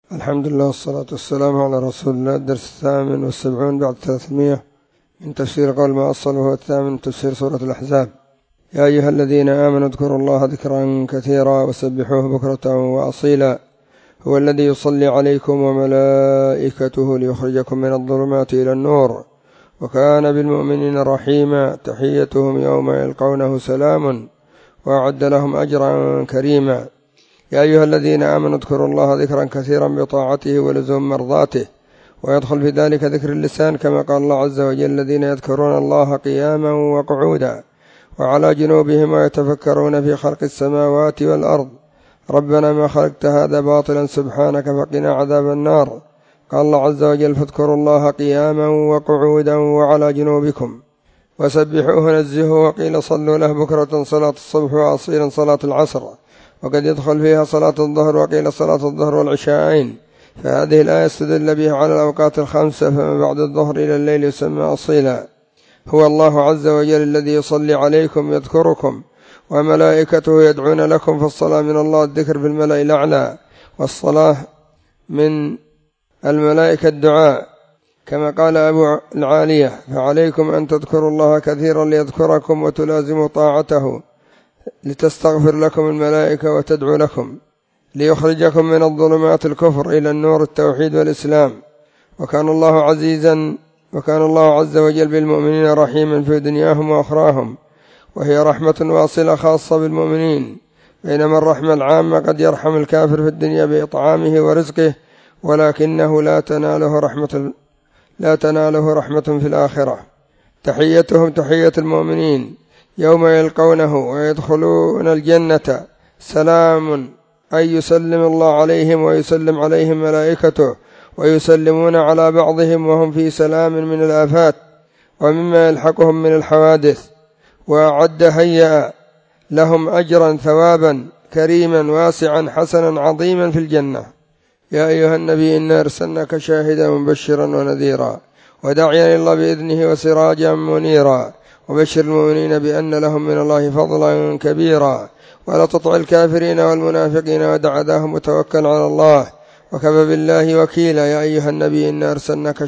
الحمد لله والصلاة والسلام على رسول الله. الدرس 78 بعد 300 من تفسير قول ما أصل، وهو الثامن من تفسير سورة الأحزاب. يا أيها الذين آمنوا اذكروا الله ذكرا كثيرا وسبحوه بكرة وأصيلا، هو الذي يصلي عليكم وملائكته ليخرجكم من الظلمات إلى النور، وكان بالمؤمنين رحيما. تحيتهم يوم يلقونه سلام، وأعد لهم أجرا كريما. يا أيها الذين آمنوا اذكروا الله ذكرا كثيرا بطاعته ولزوم مرضاته، ويدخل في ذلك ذكر اللسان كما قال الله عز وجل: الذين يذكرون الله قياما وقعودا وعلى جنوبهم ويتفكرون في خلق السماوات والأرض ربنا ما خلقت هذا باطلا سبحانك فقنا عذاب النار. قال الله عز وجل: فاذكروا الله قياما وقعودا وعلى جنوبكم وسبحوه نزهوه. وقيل صلوا له بكرة صلاة الصبح وأصيلا صلاة العصر، وقد يدخل فيها صلاة الظهر، وقيل صلاة الظهر والعشاءين. فهذه الآية استدل بها على الأوقات الخمسة، فما بعد الظهر إلى الليل يسمى أصيلا. هو الله عز وجل الذي يصلي عليكم يذكركم، وملائكته يدعون لكم. فالصلاة من الله الذكر في الملأ الأعلى، والصلاة من الملائكة الدعاء، كما قال أبو العالية: فعليكم أن تذكروا الله كثيرا ليذكركم وتلازموا طاعته، لتستغفر لكم الملائكة وتدعو لكم، ليخرجكم من الظلمات الكفر إلى النور التوحيد والإسلام. وكان الله عز وجل بالمؤمنين رحيما في دنياهم وأخراهم، وهي رحمة واصلة خاصة بالمؤمنين، بينما الرحمة العامة قد يرحم الكافر في الدنيا بإطعامه ورزقه، ولكنه لا تناله رحمة في الآخرة. تحيتهم تحية المؤمنين يوم يلقونه ويدخلون الجنة سلام، أي يسلم الله عليهم ويسلم عليهم ملائكته، ويسلمون على بعضهم وهم في سلام من الآفات ومما يلحقهم من الحوادث. وأعد هيأ لهم أجرا ثوابا كريما واسعا حسنا عظيما في الجنة. يا أيها النبي إنا أرسلناك شاهدا ومبشرا ونذيرا وداعيا إلى الله بإذنه وسراجا منيرا، وبشر المؤمنين بأن لهم من الله فضلا كبيرا، ولا تطع الكافرين والمنافقين ودع أذاهم وتوكل على الله وكفى بالله وكيلا. يا أيها النبي إنا أرسلناك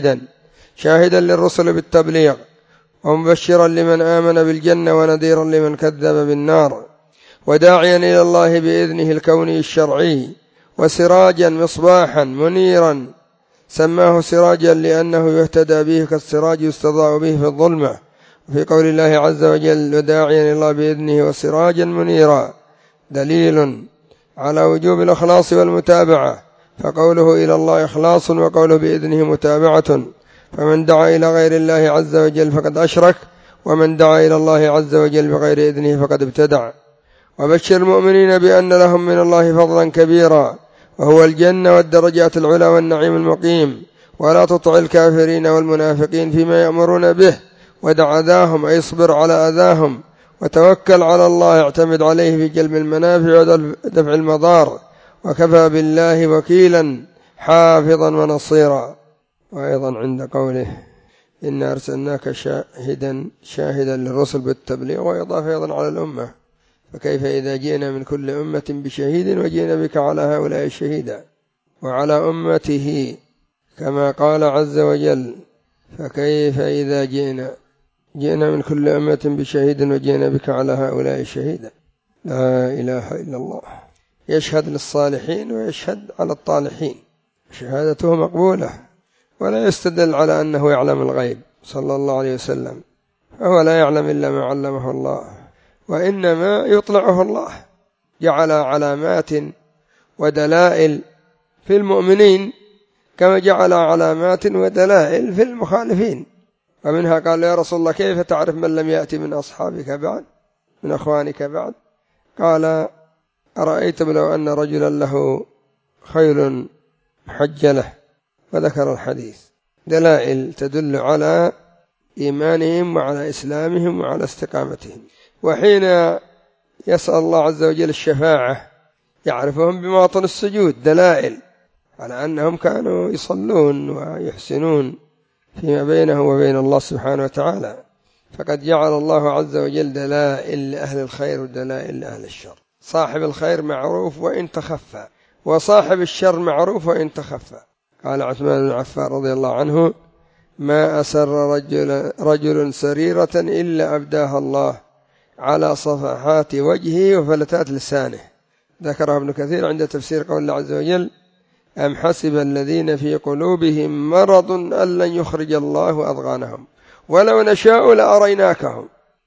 شاهدا للرسل بالتبليغ، ومبشرا لمن آمن بالجنة ونذيرا لمن كذب بالنار، وداعيا إلى الله بإذنه الكوني الشرعي، وسراجا مصباحا منيرا. سماه سراجا لأنه يهتدى به كالسراج يستضاء به في الظلمة. في قول الله عز وجل: وداعيا إلى الله بإذنه وسراجا منيرا، دليل على وجوب الإخلاص والمتابعة، فقوله إلى الله إخلاص وقوله بإذنه متابعة. فمن دعا إلى غير الله عز وجل فقد أشرك، ومن دعا إلى الله عز وجل بغير إذنه فقد ابتدع. وبشر المؤمنين بأن لهم من الله فضلا كبيرا، وهو الجنة والدرجات العلى والنعيم المقيم. ولا تطع الكافرين والمنافقين فيما يأمرون به، ودع أذاهم أي اصبر على أذاهم، وتوكل على الله اعتمد عليه في جلب المنافع ودفع المضار، وكفى بالله وكيلا حافظا ونصيرا. وأيضا عند قوله: إنا أرسلناك شاهدا للرسل بالتبليغ، وإضافة أيضا على الأمة، فكيف إذا جئنا من كل أمة بشهيد وجئنا بك على هؤلاء شهيدا. وعلى أمته كما قال عز وجل: فكيف إذا جئنا من كل أمة بشهيد وجئنا بك على هؤلاء شهيدا. لا إله إلا الله. يشهد للصالحين ويشهد على الطالحين، شهادته مقبولة، ولا يستدل على أنه يعلم الغيب صلى الله عليه وسلم، فهو لا يعلم إلا ما علمه الله، وإنما يطلعه الله. جعل علامات ودلائل في المؤمنين كما جعل علامات ودلائل في المخالفين. ومنها قال: يا رسول الله كيف تعرف من لم يأتي من أصحابك بعد، من أخوانك بعد؟ قال: أرأيتم لو أن رجلا له خيل محجلة، وذكر الحديث. دلائل تدل على إيمانهم وعلى إسلامهم وعلى استقامتهم. وحين يسأل الله عز وجل الشفاعة يعرفهم بمواطن السجود، دلائل على أنهم كانوا يصلون ويحسنون فيما بينه وبين الله سبحانه وتعالى. فقد جعل الله عز وجل دلائل لأهل الخير ودلائل لأهل الشر. صاحب الخير معروف وإن تخفى، وصاحب الشر معروف وإن تخفى. قال عثمان بن عفان رضي الله عنه: ما أسر رجل سريرة إلا أبداها الله على صفحات وجهه وفلتات لسانه. ذكره ابن كثير عند تفسير قول الله عز وجل: أم حسب الذين في قلوبهم مرض أن لن يخرج الله أضغانهم ولو نشاء لأريناكهم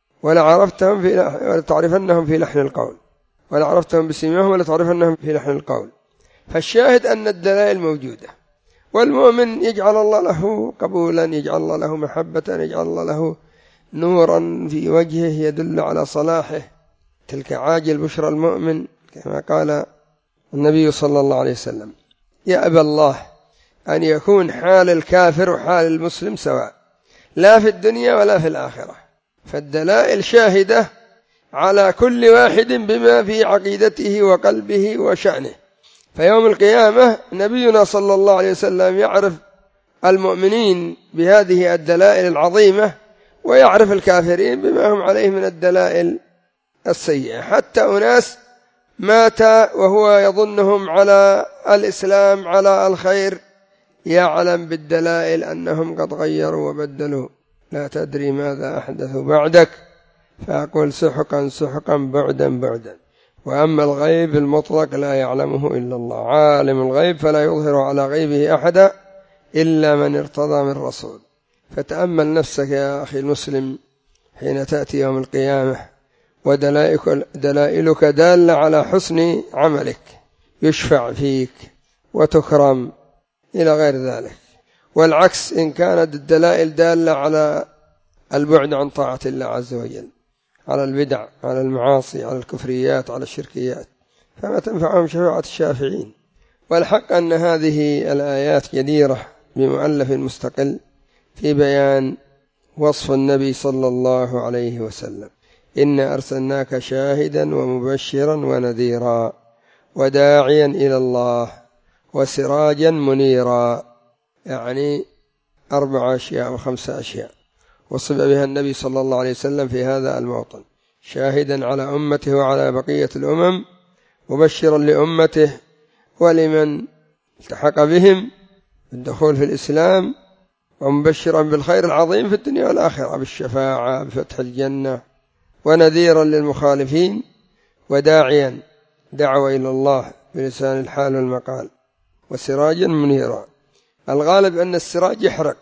ولتعرفنهم في لحن القول ولعرفتهم بسيماهم ولتعرفنهم في لحن القول. فالشاهد أن الدلائل موجودة، والمؤمن يجعل الله له قبولا، يجعل الله له محبة، يجعل الله له نورا في وجهه يدل على صلاحه. تلك عاجل بشرى المؤمن، كما قال النبي صلى الله عليه وسلم: يأبى الله أن يكون حال الكافر وحال المسلم سواء، لا في الدنيا ولا في الآخرة. فالدلائل شاهدة على كل واحد بما في عقيدته وقلبه وشأنه. فيوم القيامة نبينا صلى الله عليه وسلم يعرف المؤمنين بهذه الدلائل العظيمة، ويعرف الكافرين بما هم عليه من الدلائل السيئة. حتى أناس مات وهو يظنهم على الإسلام على الخير يعلم بالدلائل أنهم قد غيروا وبدلوا. لا تدري ماذا أحدثوا بعدك فأقول سحقا سحقا بعدا بعدا. وأما الغيب المطلق لا يعلمه إلا الله، عالم الغيب فلا يظهر على غيبه أحدا إلا من ارتضى من رسول. فتأمل نفسك يا أخي المسلم حين تأتي يوم القيامة ودلائلك دالة على حسن عملك، يشفع فيك وتكرم إلى غير ذلك. والعكس إن كانت الدلائل دالة على البعد عن طاعة الله عز وجل، على البدع، على المعاصي، على الكفريات، على الشركيات، فما تنفعهم شفاعة الشافعين. والحق أن هذه الآيات جديرة بمؤلف مستقل في بيان وصف النبي صلى الله عليه وسلم: إنا أرسلناك شاهدا ومبشرا ونذيرا وداعيا إلى الله وسراجا منيرا. يعني 4 أشياء و5 أشياء وصف بها النبي صلى الله عليه وسلم في هذا الموطن: شاهدا على أمته وعلى بقية الأمم، مبشرا لأمته ولمن التحق بهم بالدخول في الإسلام، ومبشرا بالخير العظيم في الدنيا والآخرة بالشفاعة بفتح الجنة، ونذيرا للمخالفين، وداعيا دعوة إلى الله بلسان الحال والمقال، وسراجا منيرا. الغالب أن السراج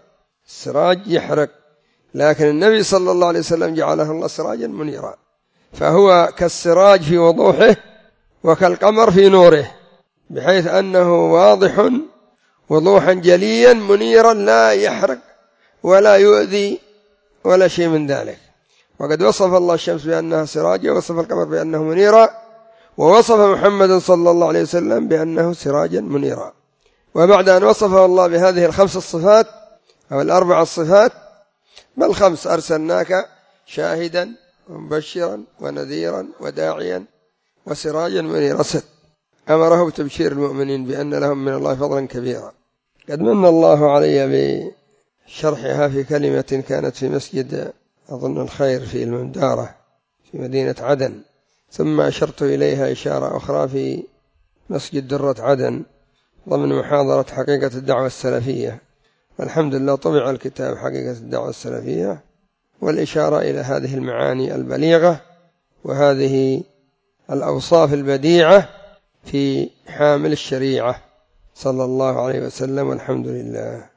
يحرق، لكن النبي صلى الله عليه وسلم جعله الله سراجا منيرا، فهو كالسراج في وضوحه وكالقمر في نوره، بحيث أنه واضح وضوحا جليا منيرا لا يحرق ولا يؤذي ولا شيء من ذلك. وقد وصف الله الشمس بأنها سراجا، ووصف القمر بأنه منيرا، ووصف محمد صلى الله عليه وسلم بأنه سراجا منيرا. وبعد أن وصفه الله بهذه ال5 الصفات أو ال4 الصفات بل 5: أرسلناك شاهدا ومبشرا ونذيرا وداعيا وسراجا منيرا. أمره بتبشير المؤمنين بأن لهم من الله فضلا كبيرا. قد من الله علي بشرحها في كلمة كانت في مسجد أظن الخير في المندارة في مدينة عدن، ثم أشرت إليها إشارة أخرى في مسجد درة عدن ضمن محاضرة حقيقة الدعوة السلفية. والحمد لله طبع الكتاب حقيقة الدعوة السلفية، والإشارة إلى هذه المعاني البليغة وهذه الأوصاف البديعة في حامل الشريعة صلى الله عليه وسلم. والحمد لله.